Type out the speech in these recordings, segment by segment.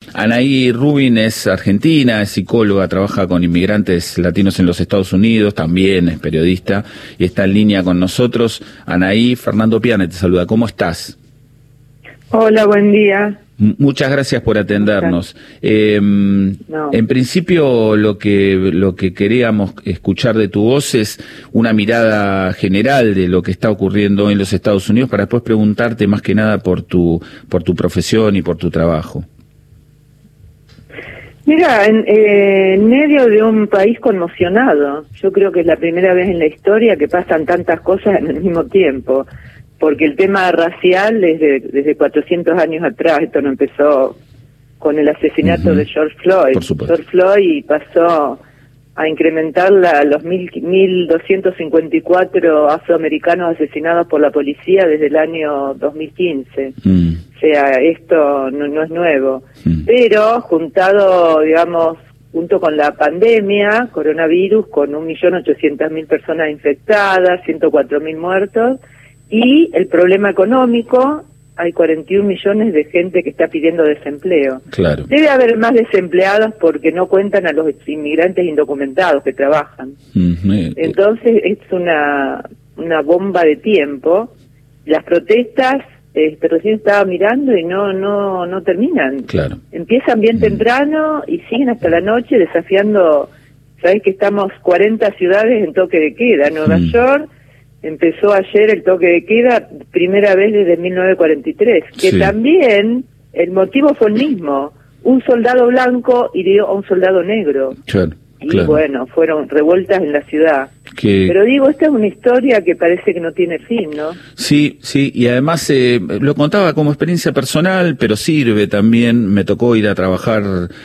Anaí Rubin es argentina, es psicóloga, trabaja con inmigrantes latinos en los Estados Unidos, también es periodista y está en línea con nosotros. Anaí, Fernando Piane te saluda. ¿Cómo estás? Hola, buen día. Muchas gracias por atendernos. En principio lo que queríamos escuchar de tu voz es una mirada general de lo que está ocurriendo en los Estados Unidos para después preguntarte más que nada por tu profesión y por tu trabajo. Mira, en medio de un país conmocionado, yo creo que es la primera vez en la historia que pasan tantas cosas en el mismo tiempo. Porque el tema racial desde 400 años atrás, esto no empezó con el asesinato de George Floyd. George Floyd pasó a incrementar los 1.254 afroamericanos asesinados por la policía desde el año 2015. O sea, esto no es nuevo. Pero juntado, digamos, junto con la pandemia, coronavirus, con 1.800.000 personas infectadas, 104.000 muertos, y el problema económico, hay 41 millones de gente que está pidiendo desempleo. Claro. Debe haber más desempleados porque no cuentan a los inmigrantes indocumentados que trabajan. Entonces es una bomba de tiempo. Las protestas, recién estaba mirando y no terminan. Claro. Empiezan bien temprano y siguen hasta la noche desafiando. Sabés que estamos 40 ciudades en toque de queda. Nueva York empezó ayer el toque de queda, primera vez desde 1943, que también el motivo fue el mismo. Un soldado blanco hirió a un soldado negro. Y bueno, fueron revueltas en la ciudad. Pero digo, esta es una historia que parece que no tiene fin, ¿no? Sí, y además lo contaba como experiencia personal, pero sirve también. Me tocó ir a trabajar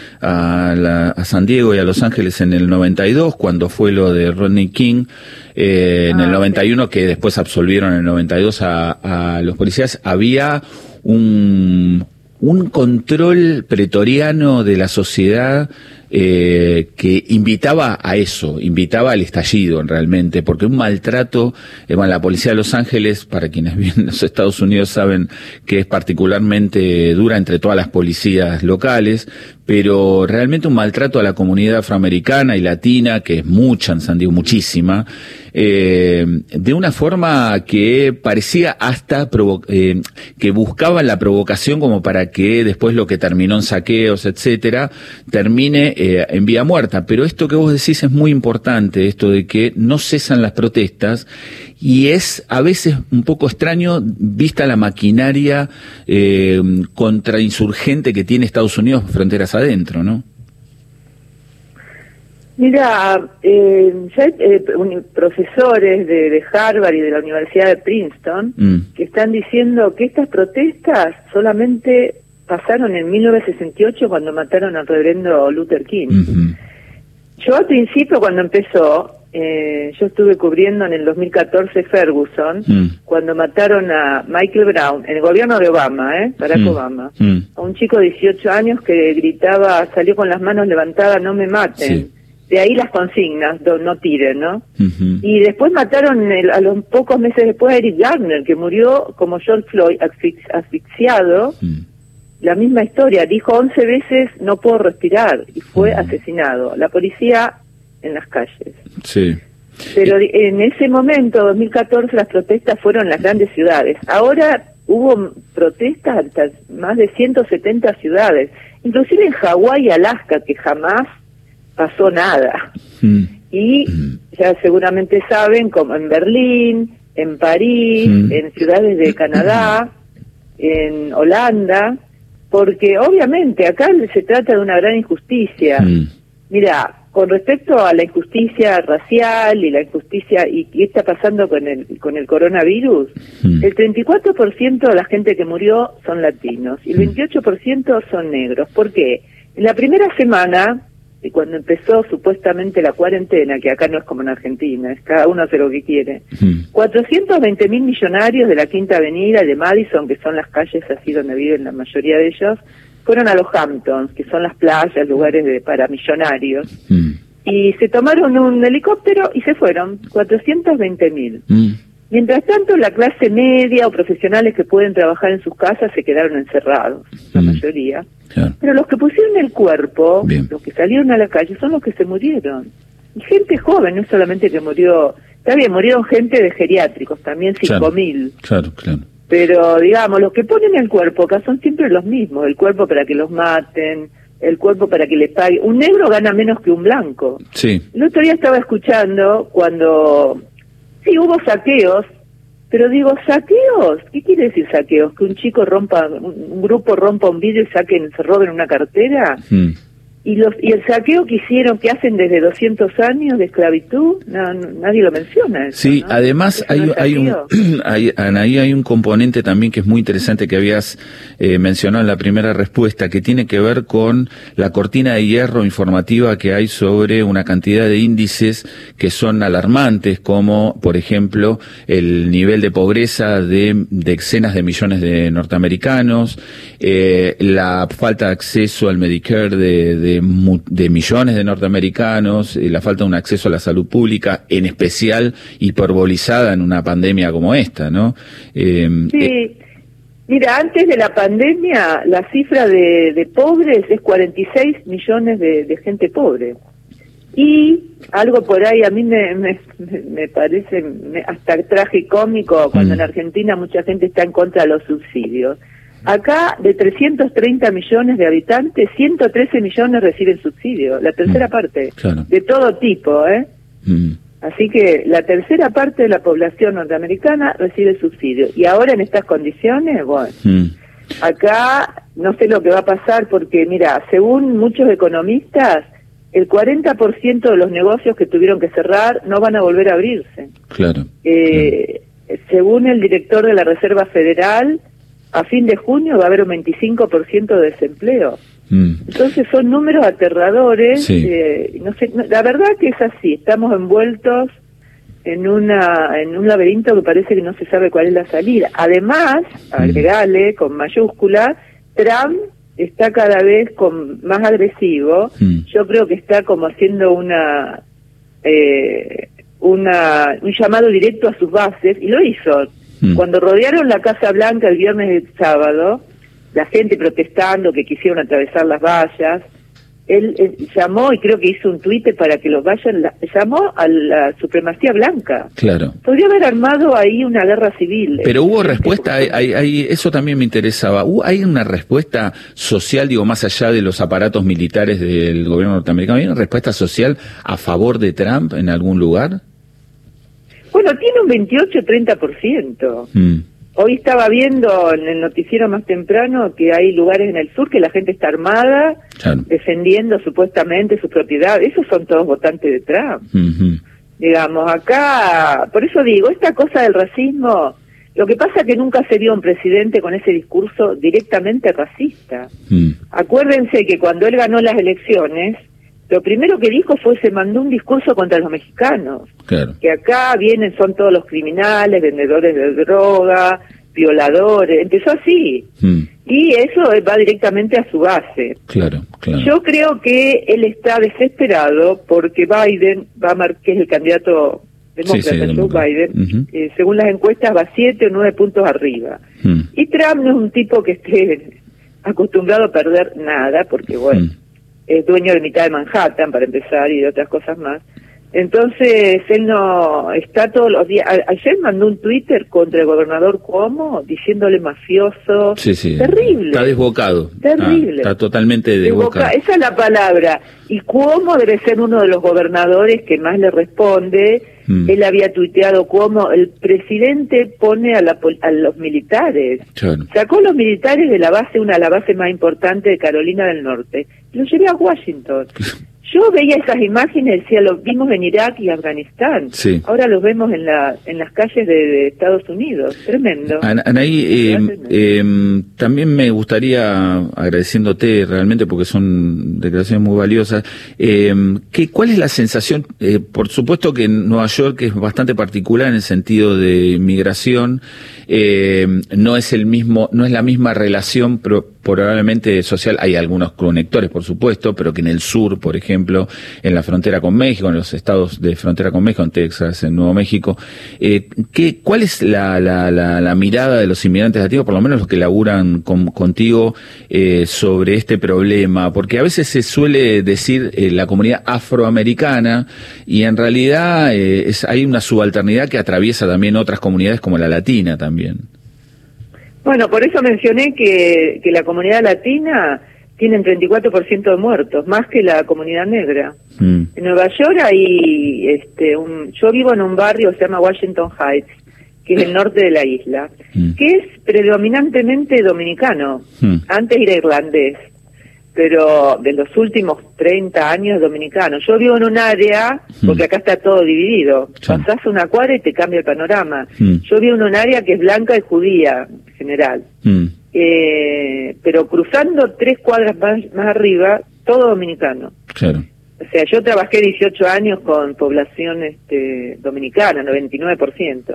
a San Diego y a Los Ángeles en el 92, cuando fue lo de Rodney King, en el 91, que después absolvieron en el 92 a los policías. Había un control pretoriano de la sociedad que invitaba a eso, invitaba al estallido realmente, porque un maltrato, la policía de Los Ángeles, para quienes viven en los Estados Unidos saben que es particularmente dura entre todas las policías locales, pero realmente un maltrato a la comunidad afroamericana y latina, que es mucha en San Diego, muchísima, de una forma que parecía hasta que buscaban la provocación como para que después lo que terminó en saqueos, etcétera, termine en vida muerta. Pero esto que vos decís es muy importante, esto de que no cesan las protestas, y es a veces un poco extraño vista la maquinaria contrainsurgente que tiene Estados Unidos fronteras adentro, ¿no? Mira, ya hay profesores de Harvard y de la Universidad de Princeton que están diciendo que estas protestas solamente pasaron en 1968 cuando mataron al reverendo Luther King. Yo al principio, cuando empezó, yo estuve cubriendo en el 2014 Ferguson, cuando mataron a Michael Brown, en el gobierno de Obama, Barack Obama, a un chico de 18 años que gritaba, salió con las manos levantadas, no me maten. De ahí las consignas, no tiren, ¿no? Y después mataron a los pocos meses después a Eric Garner, que murió como George Floyd, asfixiado. La misma historia, dijo 11 veces no puedo respirar y fue asesinado. La policía en las calles. Pero en ese momento, 2014, las protestas fueron en las grandes ciudades. Ahora hubo protestas hasta más de 170 ciudades, inclusive en Hawái y Alaska, que jamás pasó nada. Y ya seguramente saben, como en Berlín, en París, en ciudades de Canadá, en Holanda, porque obviamente acá se trata de una gran injusticia. Mira, con respecto a la injusticia racial y la injusticia y qué está pasando con el coronavirus, el 34% de la gente que murió son latinos y el 28% son negros. ¿Por qué? En la primera semana, cuando empezó supuestamente la cuarentena, que acá no es como en Argentina, es cada uno hace lo que quiere, 420.000 millonarios de la Quinta Avenida y de Madison, que son las calles así donde viven la mayoría de ellos, fueron a los Hamptons, que son las playas, lugares para millonarios, y se tomaron un helicóptero y se fueron, 420.000. Mientras tanto, la clase media o profesionales que pueden trabajar en sus casas se quedaron encerrados, la mayoría. Claro. Pero los que pusieron el cuerpo, Bien. los que salieron a la calle, son los que se murieron. Y gente joven, no es solamente que murió, está bien, murieron gente de geriátricos, también 5.000. Claro, claro. Pero, digamos, los que ponen el cuerpo acá son siempre los mismos, el cuerpo para que los maten, el cuerpo para que le paguen. Un negro gana menos que un blanco. Sí. El otro día estaba escuchando cuando, sí, hubo saqueos, pero digo, ¿saqueos? ¿Qué quiere decir saqueos? ¿Que un chico rompa, un grupo rompa un vidrio y se roben una cartera? Y el saqueo que hicieron, que hacen desde 200 años de esclavitud, nadie lo menciona. Eso, sí, ¿no? Además hay un componente también que es muy interesante que habías mencionado en la primera respuesta, que tiene que ver con la cortina de hierro informativa que hay sobre una cantidad de índices que son alarmantes, como por ejemplo el nivel de pobreza de decenas de millones de norteamericanos, la falta de acceso al Medicare de millones de norteamericanos, la falta de un acceso a la salud pública, en especial hiperbolizada en una pandemia como esta, ¿no? Sí. Mira, antes de la pandemia, la cifra de pobres es 46 millones de gente pobre. Y algo por ahí a mí me parece hasta tragicómico cuando en Argentina mucha gente está en contra de los subsidios. Acá, de 330 millones de habitantes, 113 millones reciben subsidios, la tercera parte, claro. De todo tipo, ¿eh? Así que la tercera parte de la población norteamericana recibe subsidios. Y ahora en estas condiciones, bueno, acá no sé lo que va a pasar porque, mira, según muchos economistas, el 40% de los negocios que tuvieron que cerrar no van a volver a abrirse. Claro. Según el director de la Reserva Federal, a fin de junio va a haber un 25% de desempleo. Entonces son números aterradores. Sí. No sé, la verdad que es así. Estamos envueltos en un laberinto que parece que no se sabe cuál es la salida. Además, agregale con mayúscula, Trump está cada vez más agresivo. Yo creo que está como haciendo un llamado directo a sus bases, y lo hizo. Cuando rodearon la Casa Blanca el viernes y el sábado, la gente protestando que quisieron atravesar las vallas, él llamó, y creo que hizo un tuit para que los vayan, llamó a la supremacía blanca. Claro. Podría haber armado ahí una guerra civil. Pero hubo respuesta, eso también me interesaba. ¿Hay una respuesta social, digo, más allá de los aparatos militares del gobierno norteamericano? ¿Hay una respuesta social a favor de Trump en algún lugar? Bueno, tiene un 28-30%. Hoy estaba viendo en el noticiero más temprano que hay lugares en el sur que la gente está armada, claro, defendiendo supuestamente su propiedad. Esos son todos votantes de Trump. Digamos, acá, por eso digo, esta cosa del racismo, lo que pasa es que nunca se vio un presidente con ese discurso directamente racista. Acuérdense que cuando él ganó las elecciones, lo primero que dijo se mandó un discurso contra los mexicanos. Claro. Que acá son todos los criminales, vendedores de droga, violadores. Empezó así. Y eso va directamente a su base. Claro, claro. Yo creo que él está desesperado porque Biden que es el candidato demócrata, Biden, según las encuestas va 7 o 9 puntos arriba. Y Trump no es un tipo que esté acostumbrado a perder nada, porque bueno, es dueño de mitad de Manhattan, para empezar, y de otras cosas más. Entonces, él no está todos los días. Ayer mandó un Twitter contra el gobernador Cuomo, diciéndole mafioso. Sí. Terrible. Está desbocado. Terrible. Está totalmente desbocado. Esa es la palabra. Y Cuomo debe ser uno de los gobernadores que más le responde. Él había tuiteado Cuomo, el presidente pone a los militares. Claro. Sacó a los militares de la base, la base más importante de Carolina del Norte. Los llevé a Washington. Yo veía esas imágenes y decía, los vimos en Irak y Afganistán. Sí. Ahora los vemos en las calles de Estados Unidos. Tremendo. Anaí, también me gustaría, agradeciéndote realmente porque son declaraciones muy valiosas, ¿cuál es la sensación? Por supuesto que en Nueva York es bastante particular en el sentido de migración, no es la misma relación probablemente social. Hay algunos conectores, por supuesto, pero que en el sur, por ejemplo, ejemplo, en la frontera con México, en los estados de frontera con México, en Texas, en Nuevo México. ¿Cuál es la mirada de los inmigrantes latinos, por lo menos los que laburan contigo, sobre este problema? Porque a veces se suele decir la comunidad afroamericana y en realidad hay una subalternidad que atraviesa también otras comunidades como la latina también. Bueno, por eso mencioné que la comunidad latina tiene 34% de muertos, más que la comunidad negra. En Nueva York hay, yo vivo en un barrio que se llama Washington Heights, que es el norte de la isla, que es predominantemente dominicano. Antes era irlandés, pero de los últimos 30 años dominicano. Yo vivo en un área, porque acá está todo dividido, pasás una cuadra y te cambia el panorama. Yo vivo en un área que es blanca y judía, en general. Pero cruzando 3 cuadras más arriba, todo dominicano. Claro. O sea, yo trabajé 18 años con población dominicana, 99%.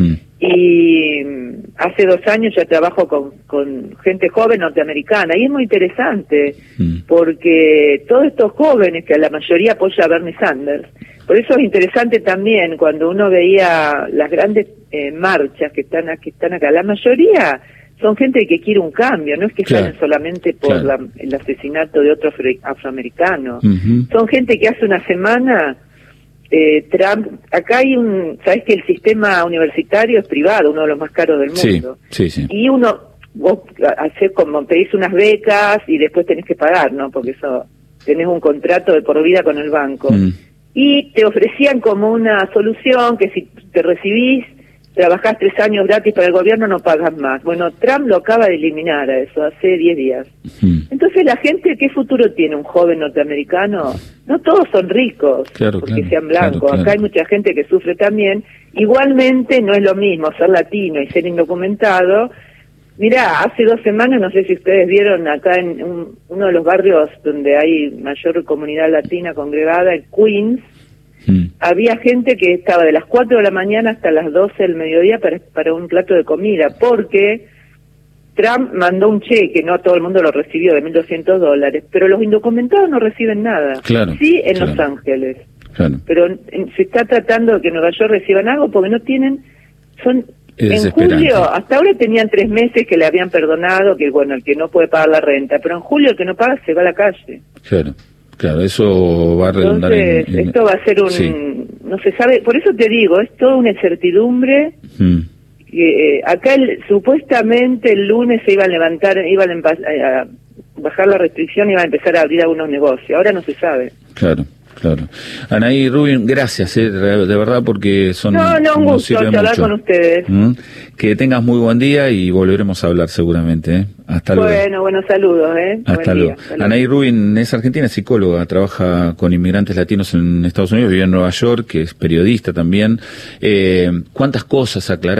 Y hace 2 años ya trabajo con gente joven norteamericana. Y es muy interesante, porque todos estos jóvenes, que a la mayoría apoya a Bernie Sanders, por eso es interesante también cuando uno veía las grandes marchas que están acá, la mayoría son gente que quiere un cambio, no es que salen solamente por el asesinato de otro afroamericano. Son gente que hace una semana, Trump, acá hay sabes que el sistema universitario es privado, uno de los más caros del mundo. Sí. Y vos haces como, pedís unas becas y después tenés que pagar, ¿no? Porque eso, tenés un contrato de por vida con el banco. Y te ofrecían como una solución que si te recibís, trabajás 3 años gratis para el gobierno, no pagas más. Bueno, Trump lo acaba de eliminar a eso hace 10 días. Entonces la gente, ¿qué futuro tiene un joven norteamericano? No todos son ricos, porque sean blancos. Acá hay mucha gente que sufre también. Igualmente no es lo mismo ser latino y ser indocumentado. Mirá, hace 2 semanas, no sé si ustedes vieron acá en uno de los barrios donde hay mayor comunidad latina congregada, en Queens, había gente que estaba de las 4 de la mañana hasta las 12 del mediodía para un plato de comida, porque Trump mandó un cheque, no todo el mundo lo recibió, de $1.200, pero los indocumentados no reciben nada. Sí, en Los Ángeles. Pero se está tratando de que Nueva York reciban algo porque no tienen... En julio, hasta ahora tenían 3 meses que le habían perdonado, que bueno, el que no puede pagar la renta, pero en julio el que no paga se va a la calle. Claro, eso va a redundar esto va a ser no se sabe, por eso te digo, es toda una incertidumbre. Acá supuestamente el lunes se iban a levantar, a bajar la restricción, iban a empezar a abrir algunos negocios, ahora no se sabe. Claro. Anaí Rubin, gracias, de verdad, porque un gusto hablar con ustedes. Que tengas muy buen día y volveremos a hablar seguramente. Hasta luego. Buenos saludos. Hasta luego. Anaí Rubin es argentina, psicóloga, trabaja con inmigrantes latinos en Estados Unidos, vive en Nueva York, que es periodista también. ¿Cuántas cosas aclarar?